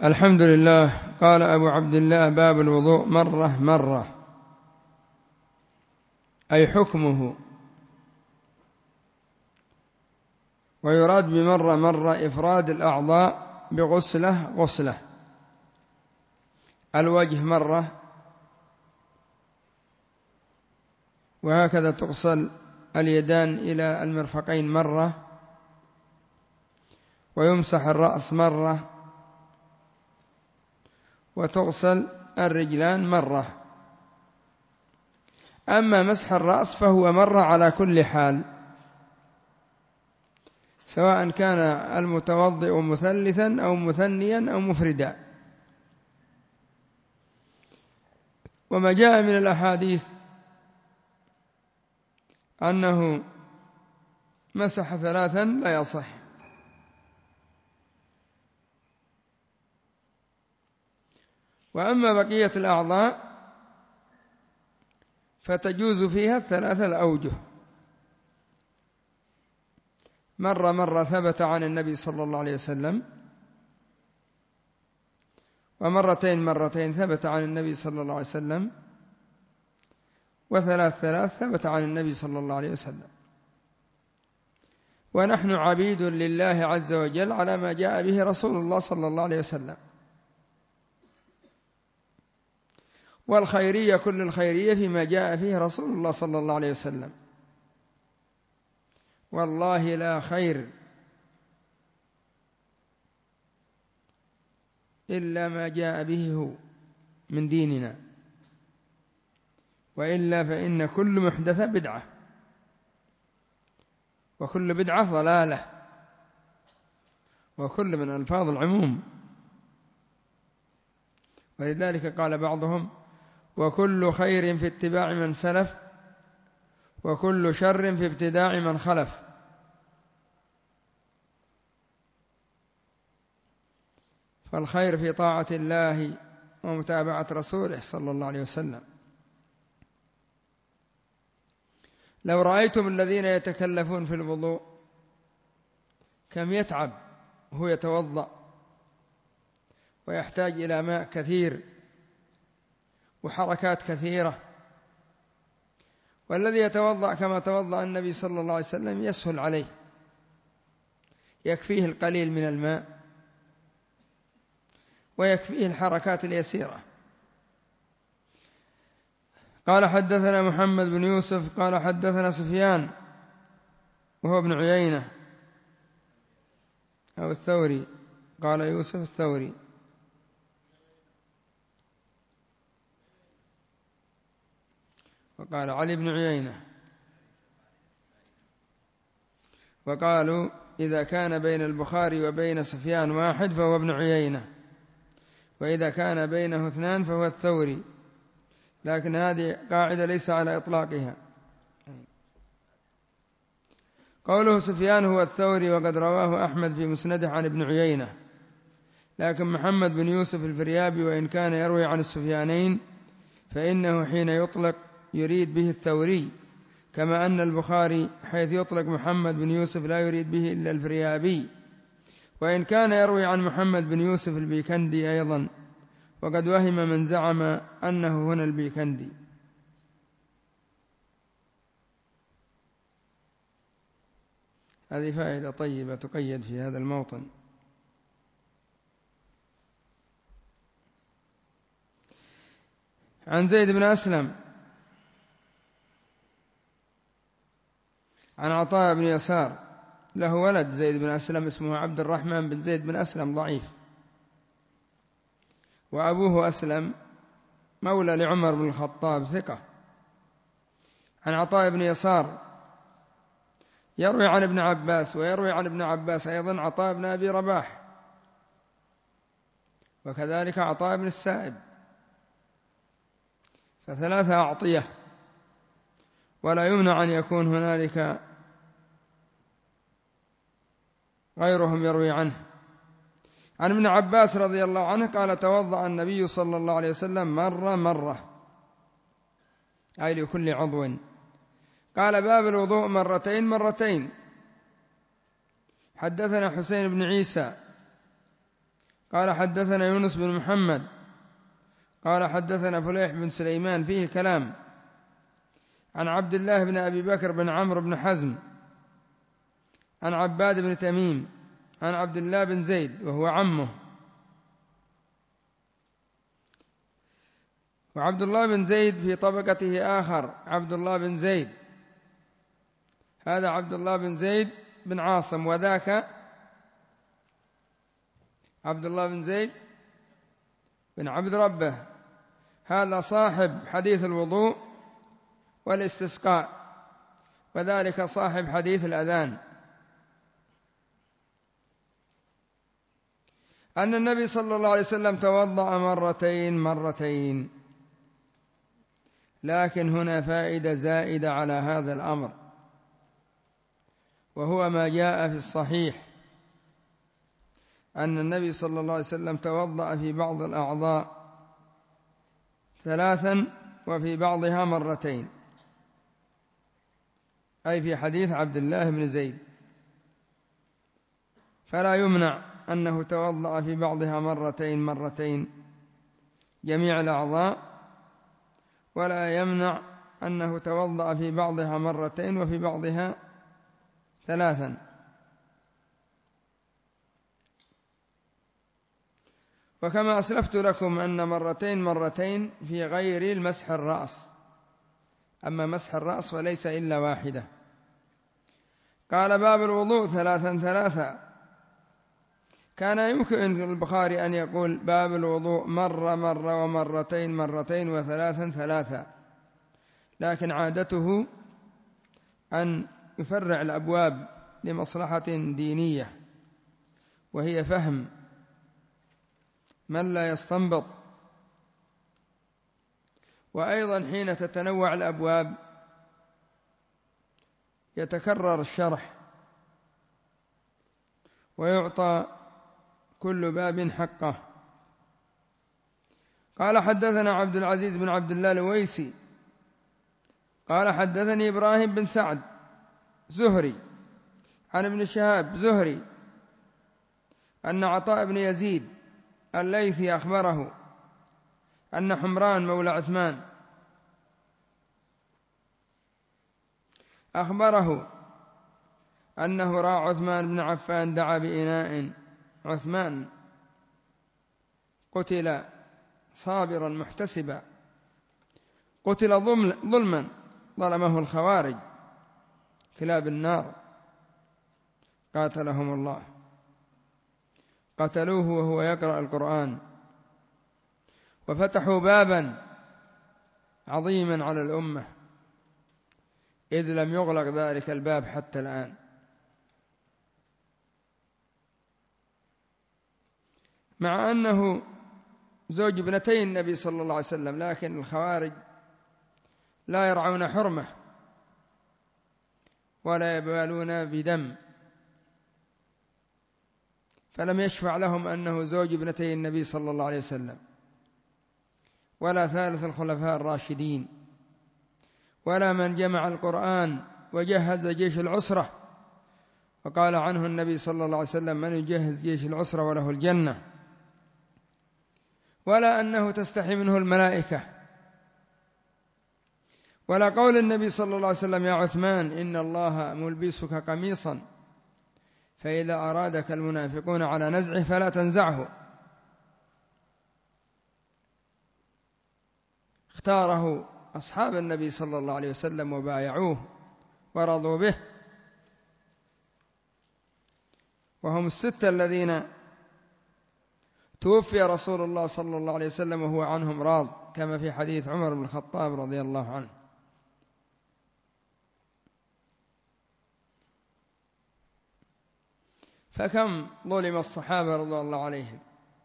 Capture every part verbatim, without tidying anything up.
الحمد لله. قال أبو عبد الله: باب الوضوء مرة مرة، أي حكمه. ويراد بمرة مرة إفراد الأعضاء بغسلة غسلة. الوجه مرة، وهكذا تغسل اليدان إلى المرفقين مرة، ويمسح الرأس مرة، وتغسل الرجلان مرة. أما مسح الرأس فهو مرة على كل حال، سواء كان المتوضئ مثلثا أو مثنيا أو مفردا. وما جاء من الأحاديث أنه مسح ثلاثا لا يصح. وأما بقية الأعضاء فتجوز فيها الثلاثة الأوجه. مرة مرة ثبت عن النبي صلى الله عليه وسلم، ومرتين مرتين ثبت عن النبي صلى الله عليه وسلم، وثلاث ثلاث ثبت عن النبي صلى الله عليه وسلم. ونحن عبيد لله عز وجل على ما جاء به رسول الله صلى الله عليه وسلم. والخيرية كل الخيرية فيما جاء فيه رسول الله صلى الله عليه وسلم. والله لا خير إلا ما جاء به هو من ديننا، وإلا فإن كل محدثة بدعة، وكل بدعة ضلالة، وكل من ألفاظ العموم. ولذلك قال بعضهم: وكل خير في اتباع من سلف، وكل شر في ابتداع من خلف. فالخير في طاعة الله ومتابعة رسوله صلى الله عليه وسلم. لو رأيتم الذين يتكلفون في الوضوء كم يتعب وهو يتوضأ، ويحتاج إلى ماء كثير وحركات كثيرة. والذي يتوضأ كما توضأ النبي صلى الله عليه وسلم يسهل عليه، يكفيه القليل من الماء ويكفيه الحركات اليسيرة. قال: حدثنا محمد بن يوسف قال: حدثنا سفيان وهو ابن عيينة أو الثوري، قال يوسف الثوري. وقال علي بن عيينة. وقالوا إذا كان بين البخاري وبين سفيان واحد فهو ابن عيينة، وإذا كان بينه اثنان فهو الثوري، لكن هذه قاعدة ليس على إطلاقها. قوله سفيان هو الثوري وقد رواه أحمد في مسنده عن ابن عيينة، لكن محمد بن يوسف الفريابي وإن كان يروي عن السفيانين فإنه حين يطلق يريد به الثوري، كما أن البخاري حيث يطلق محمد بن يوسف لا يريد به إلا الفريابي، وإن كان يروي عن محمد بن يوسف البيكندي أيضا، وقد وهم من زعم أنه هنا البيكندي. هذه فائدة طيبة تقيد في هذا الموطن. عن زيد بن أسلم عن عطاء بن يسار، له ولد زيد بن أسلم اسمه عبد الرحمن بن زيد بن أسلم ضعيف، وأبوه أسلم مولى لعمر بن الخطاب ثقة. عن عطاء بن يسار يروي عن ابن عباس، ويروي عن ابن عباس أيضا عطاء بن أبي رباح، وكذلك عطاء بن السائب، فثلاثة أعطية، ولا يمنع أن يكون هنالك غيرهم يروي عنه. عن ابن عباس رضي الله عنه قال: توضأ النبي صلى الله عليه وسلم مرة مرة، أي لكل عضو. قال: باب الوضوء مرتين مرتين. حدثنا حسين بن عيسى قال حدثنا يونس بن محمد قال حدثنا فليح بن سليمان فيه كلام عن عبد الله بن أبي بكر بن عمرو بن حزم عن عباد بن تميم عن عبد الله بن زيد وهو عمه، وعبد الله بن زيد في طبقته آخر عبد الله بن زيد، هذا عبد الله بن زيد بن عاصم، وذاك عبد الله بن زيد بن عبد ربه، هذا صاحب حديث الوضوء والاستسقاء، وذلك صاحب حديث الأذان، أن النبي صلى الله عليه وسلم توضأ مرتين مرتين. لكن هنا فائدة زائدة على هذا الأمر، وهو ما جاء في الصحيح أن النبي صلى الله عليه وسلم توضأ في بعض الأعضاء ثلاثا وفي بعضها مرتين، أي في حديث عبد الله بن زيد، فلا يمنع أنه توضأ في بعضها مرتين مرتين جميع الأعضاء، ولا يمنع أنه توضأ في بعضها مرتين وفي بعضها ثلاثا. وكما أسلفت لكم أن مرتين مرتين في غير المسح الرأس، أما مسح الرأس فليس إلا واحدة. قال باب الوضوء ثلاثا ثلاثا. كان يمكن البخاري أن يقول باب الوضوء مرة مرة ومرتين مرتين وثلاثا ثلاثا، لكن عادته أن يفرع الأبواب لمصلحة دينية، وهي فهم من لا يستنبط. وأيضا حين تتنوع الأبواب يتكرر الشرح ويعطى كل باب حقه. قال حدثنا عبد العزيز بن عبد الله الويسي قال حدثني إبراهيم بن سعد زهري عن ابن شهاب زهري أن عطاء بن يزيد الليثي أخبره أن حمران مولى عثمان أخبره أنه رأى عثمان بن عفان دعا بإناء، عثمان قتل صابرا محتسبا، قتل ظلما، ظلمه الخوارج كلاب النار قاتلهم الله، قتلوه وهو يقرأ القرآن، وفتحوا بابا عظيما على الأمة إذ لم يغلق ذلك الباب حتى الآن. مع أنه زوج ابنتي النبي صلى الله عليه وسلم، لكن الخوارج لا يرعون حرمة ولا يبالون بدم، فلم يشفع لهم أنه زوج ابنتي النبي صلى الله عليه وسلم، ولا ثالث الخلفاء الراشدين، ولا من جمع القرآن وجهز جيش العسرة، وقال عنه النبي صلى الله عليه وسلم من يجهز جيش العسرة وله الجنة، ولا أنه تستحي منه الملائكة، ولا قول النبي صلى الله عليه وسلم يا عثمان إن الله ملبسك قميصا فإذا أرادك المنافقون على نزعه فلا تنزعه. اختاره أصحاب النبي صلى الله عليه وسلم وبايعوه ورضوا به، وهم الستة الذين توفي رسول الله صلى الله عليه وسلم وهو عنهم راض، كما في حديث عمر بن الخطاب رضي الله عنه. فكم ظلم الصحابة رضي الله عليهم،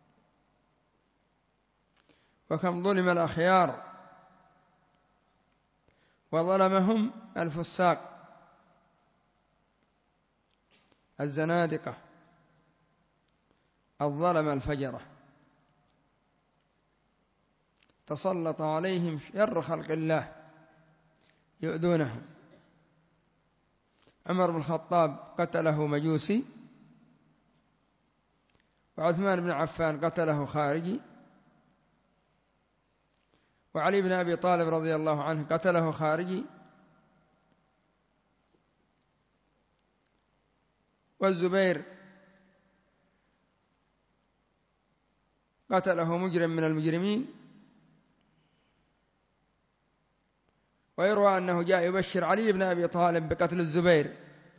وكم ظلم الأخيار، وظلمهم الفساق الزنادقة الظلم الفجرة، تسلط عليهم شر خلق الله يؤذونهم. عمر بن الخطاب قتله مجوسي، وعثمان بن عفان قتله خارجي، وعلي بن أبي طالب رضي الله عنه قتله خارجي، والزبير قتله مجرم من المجرمين. ويروى أنه جاء يبشر علي بن أبي طالب بقتل الزبير،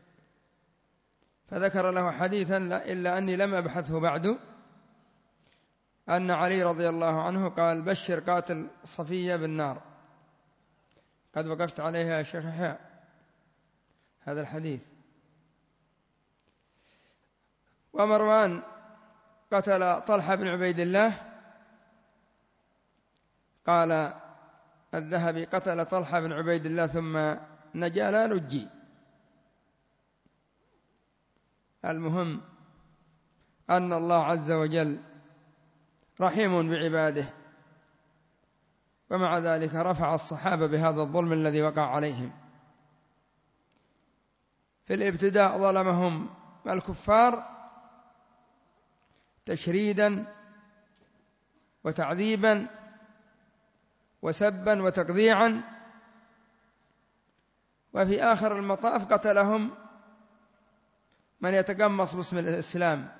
فذكر له حديثا إلا أني لم أبحثه بعد، أن علي رضي الله عنه قال: بشر قاتل صفية بالنار. قد وقفت عليها يا شيخ يحيى هذا الحديث. ومروان قتل طلحة بن عبيد الله، قال الذهبي: قتل طلحة بن عبيد الله ثم نجا لا نجي. المهم أن الله عز وجل رحيم بعباده، ومع ذلك رفع الصحابة بهذا الظلم الذي وقع عليهم. في الابتداء ظلمهم الكفار تشريدا وتعذيبا وسبا وتقذيعا، وفي آخر المطاف قتلهم من يتقمص باسم الإسلام.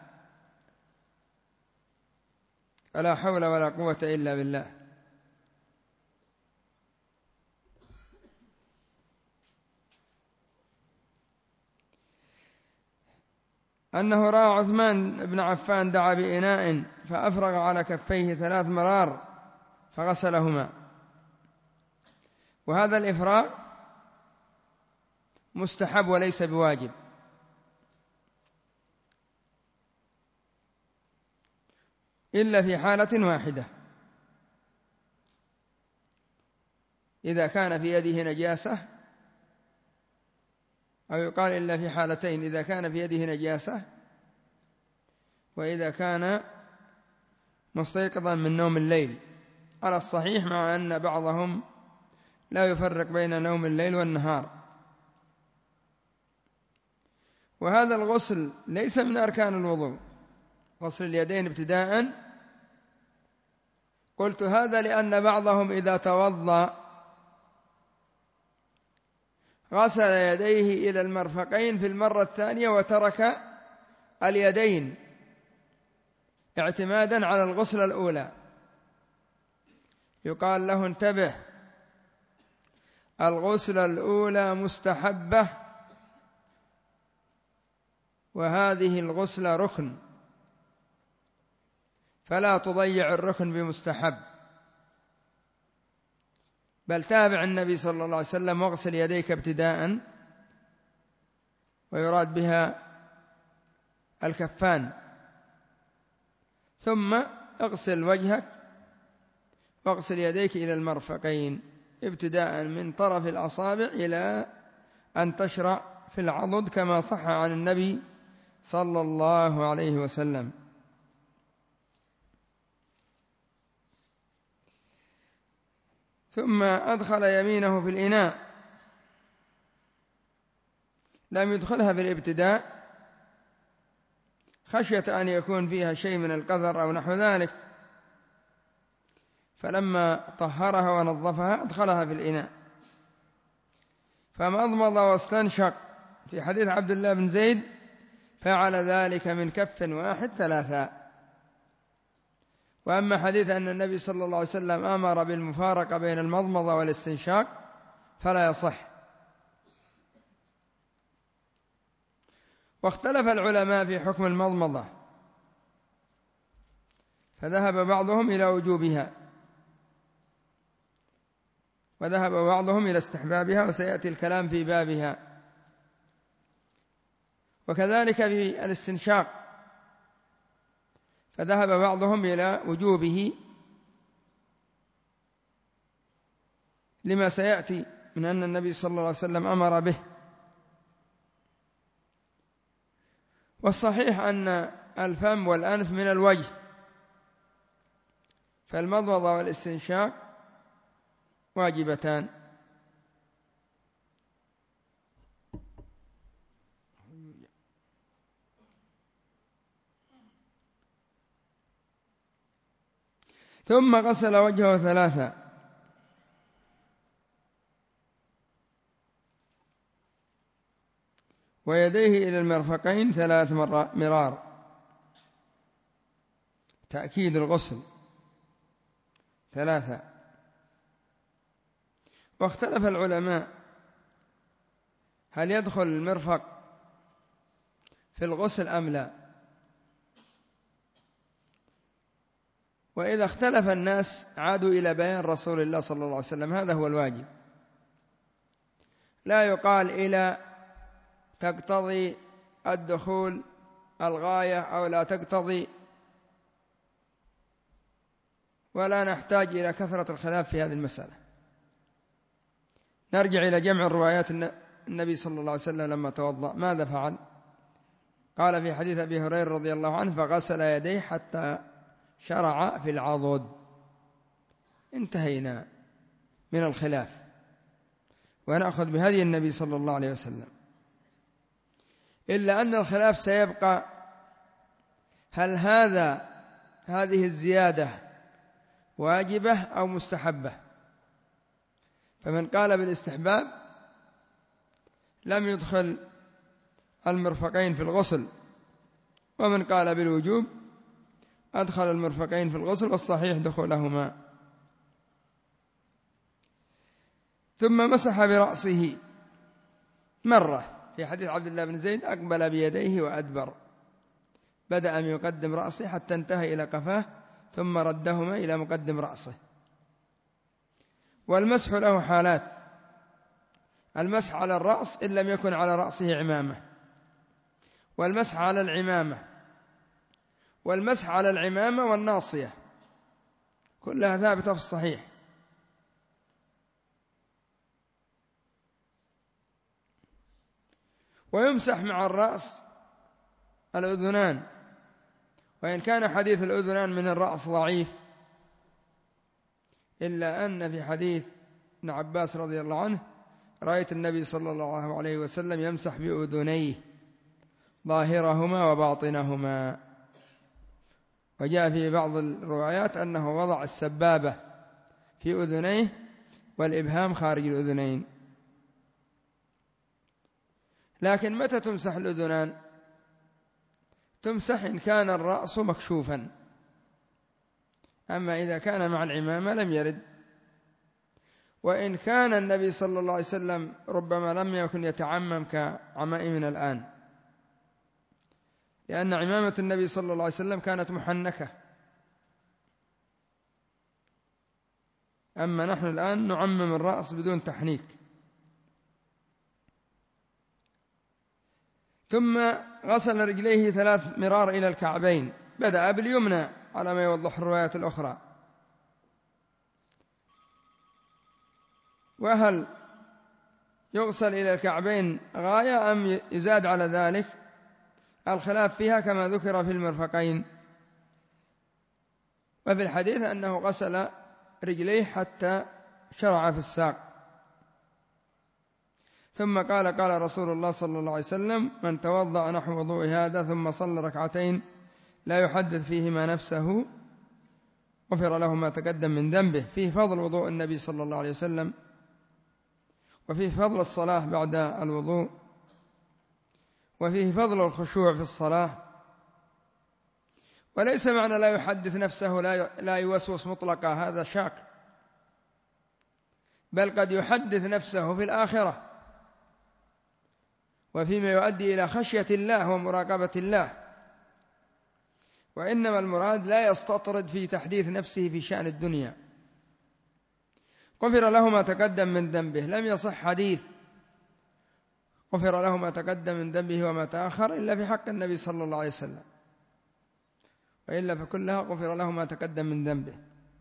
فلا حول ولا قوة إلا بالله. أنه رأى عثمان بن عفان دعا بإناء فأفرغ على كفيه ثلاث مرار فغسلهما، وهذا الإفراغ مستحب وليس بواجب، إلا في حالة واحدة: إذا كان في يده نجاسة، أو يقال إلا في حالتين: إذا كان في يده نجاسة، وإذا كان مستيقظا من نوم الليل، على الصحيح، مع أن بعضهم لا يفرق بين نوم الليل والنهار. وهذا الغسل ليس من أركان الوضوء، غسل اليدين ابتداء. قلت هذا لأن بعضهم إذا توضأ غسل يديه إلى المرفقين في المرة الثانية وترك اليدين اعتمادا على الغسلة الأولى. يقال له: انتبه، الغسلة الأولى مستحبة، وهذه الغسلة ركن، فلا تضيع الركن بمستحب، بل تابع النبي صلى الله عليه وسلم واغسل يديك ابتداء، ويراد بها الكفان، ثم اغسل وجهك واغسل يديك إلى المرفقين ابتداء من طرف الأصابع إلى أن تشرع في العضد، كما صح عن النبي صلى الله عليه وسلم. ثم أدخل يمينه في الإناء، لم يدخلها في الابتداء خشية أن يكون فيها شيء من القذر أو نحو ذلك، فلما طهرها ونظفها أدخلها في الإناء، فمضمض واستنشق. في حديث عبد الله بن زيد: فعل ذلك من كف واحد ثلاثا. وأما حديث أن النبي صلى الله عليه وسلم أمر بالمفارقة بين المضمضة والاستنشاق فلا يصح. واختلف العلماء في حكم المضمضة، فذهب بعضهم إلى وجوبها، وذهب بعضهم إلى استحبابها، وسيأتي الكلام في بابها. وكذلك في الاستنشاق، فذهب بعضهم إلى وجوبه لما سيأتي من أن النبي صلى الله عليه وسلم أمر به. والصحيح أن الفم والأنف من الوجه، فالمضمضة والاستنشاق واجبتان. ثم غسل وجهه ثلاثا ويديه إلى المرفقين ثلاث مرار، تأكيد الغسل ثلاثة. واختلف العلماء هل يدخل المرفق في الغسل أم لا، وإذا اختلف الناس عادوا إلى بيان رسول الله صلى الله عليه وسلم، هذا هو الواجب. لا يقال إلى تقتضي الدخول الغاية أو لا تقتضي، ولا نحتاج إلى كثرة الخلاف في هذه المسألة. نرجع إلى جمع الروايات. النبي صلى الله عليه وسلم لما توضأ ماذا فعل؟ قال في حديث أبي هريرة رضي الله عنه: فغسل يديه حتى شرع في العضد. انتهينا من الخلاف ونأخذ بهدي النبي صلى الله عليه وسلم، إلا أن الخلاف سيبقى: هل هذا هذه الزيادة واجبة أو مستحبة؟ فمن قال بالاستحباب لم يدخل المرفقين في الغسل، ومن قال بالوجوب أدخل المرفقين في الغسل، والصحيح دخولهما. ثم مسح برأسه مرة، في حديث عبد الله بن زيد: أقبل بيديه وأدبر، بدأ من يقدم رأسه حتى انتهى إلى قفاه، ثم ردهما إلى مقدم رأسه. والمسح له حالات: المسح على الرأس إن لم يكن على رأسه عمامة، والمسح على العمامة، والمسح على العمامة والناصية، كلها ثابتة في الصحيح. ويمسح مع الرأس الأذنان، وإن كان حديث الأذنان من الرأس ضعيف، إلا أن في حديث ابن عباس رضي الله عنه: رأيت النبي صلى الله عليه وسلم يمسح بأذنيه ظاهرهما وباطنهما. وجاء في بعض الروايات أنه وضع السبابة في أذنيه والإبهام خارج الأذنين. لكن متى تمسح الأذنان؟ تمسح إن كان الرأس مكشوفا، أما إذا كان مع العمامة لم يرد. وإن كان النبي صلى الله عليه وسلم ربما لم يكن يتعمم كعمائمنا الآن، لأن عمامة النبي صلى الله عليه وسلم كانت محنكة، أما نحن الآن نعمم الرأس بدون تحنيك. ثم غسل رجليه ثلاث مرار إلى الكعبين، بدأ باليمنى على ما يوضح الروايات الأخرى. وهل يغسل إلى الكعبين غاية أم يزاد على ذلك؟ الخلاف فيها كما ذكر في المرفقين. وفي الحديث أنه غسل رجليه حتى شرع في الساق. ثم قال: قال رسول الله صلى الله عليه وسلم: من توضأ نحو وضوء هذا ثم صلى ركعتين لا يحدث فيهما نفسه غفر له ما تقدم من ذنبه. فيه فضل وضوء النبي صلى الله عليه وسلم، وفيه فضل الصلاة بعد الوضوء، وفيه فضل الخشوع في الصلاة. وليس معنى لا يحدث نفسه لا يوسوس مطلقا، هذا شاك، بل قد يحدث نفسه في الآخرة وفيما يؤدي إلى خشية الله ومراقبة الله. وإنما المراد لا يستطرد في تحديث نفسه في شأن الدنيا. غفر له ما تقدم من ذنبه، لم يصح حديث غفر له ما تقدم من ذنبه وما تأخر إلا في حق النبي صلى الله عليه وسلم، وإلا فكلها غفر له ما تقدم من ذنبه.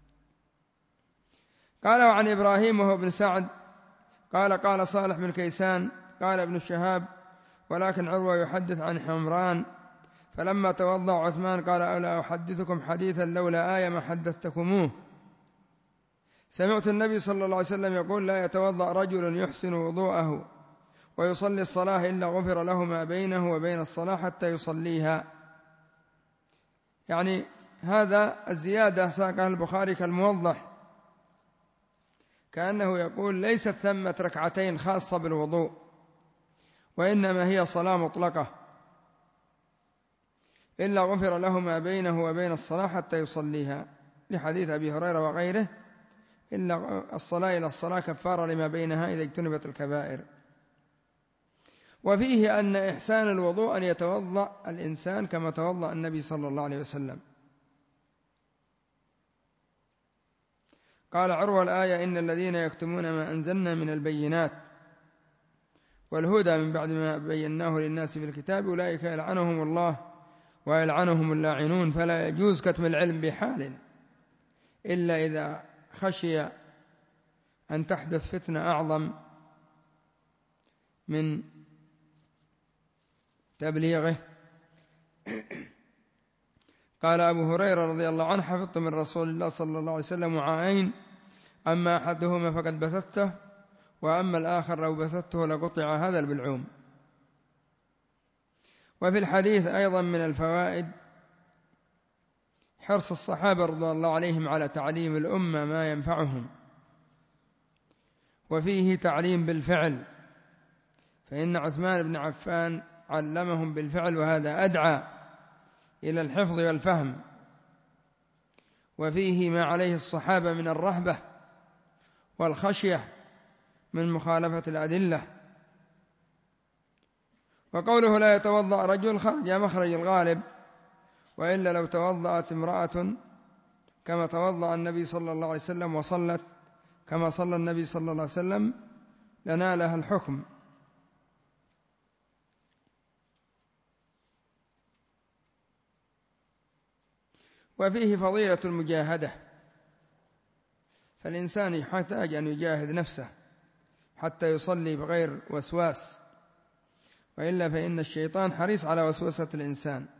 قال: وعن إبراهيم وهو ابن سعد قال: قال صالح بن كيسان قال ابن الشهاب: ولكن عروة يحدث عن حمران فلما توضأ عثمان قال: ألا أحدثكم حديثا لولا آية ما حدثتكموه. سمعت النبي صلى الله عليه وسلم يقول: لا يتوضأ رجل يحسن وضوءه ويصلي الصلاة إلا غفر له ما بينه وبين الصلاة حتى يصليها. يعني هذا الزيادة ساقها البخاري كالموضح، كأنه يقول ليست ثمة ركعتين خاصة بالوضوء، وإنما هي صلاة مطلقة، إلا غفر له ما بينه وبين الصلاة حتى يصليها، لحديث أبي هريرة وغيره: إلا الصلاة إلى الصلاة كفارة لما بينها إذا اجتنبت الكبائر. وفيه أن إحسان الوضوء أن يتوضأ الإنسان كما توضأ النبي صلى الله عليه وسلم. قال عروة: الآية إن الذين يكتمون ما أنزلنا من البينات والهدى من بعد ما بيناه للناس في الكتاب أولئك يلعنهم الله ويلعنهم اللاعنون. فلا يجوز كتم العلم بحال إلا إذا خشي أن تحدث فتنة أعظم من تبليغه. قال أبو هريرة رضي الله عنه: حفظت من رسول الله صلى الله عليه وسلم وعاءين، أما أحدهما فقد بثته، وأما الآخر لو بثته لقطع هذا البلعوم. وفي الحديث أيضا من الفوائد حرص الصحابة رضي الله عليهم على تعليم الأمة ما ينفعهم، وفيه تعليم بالفعل، فإن عثمان بن عفان علمهم بالفعل، وهذا أدعى إلى الحفظ والفهم. وفيه ما عليه الصحابة من الرهبة والخشية من مخالفة الأدلة. وقوله لا يتوضأ رجل خرج مخرج الغالب، وإلا لو توضأت امرأة كما توضأ النبي صلى الله عليه وسلم وصلت كما صلى النبي صلى الله عليه وسلم لنالها الحكم. وفيه فضيلة المجاهدة، فالإنسان يحتاج أن يجاهد نفسه حتى يصلي بغير وسواس، وإلا فإن الشيطان حريص على وسوسة الإنسان.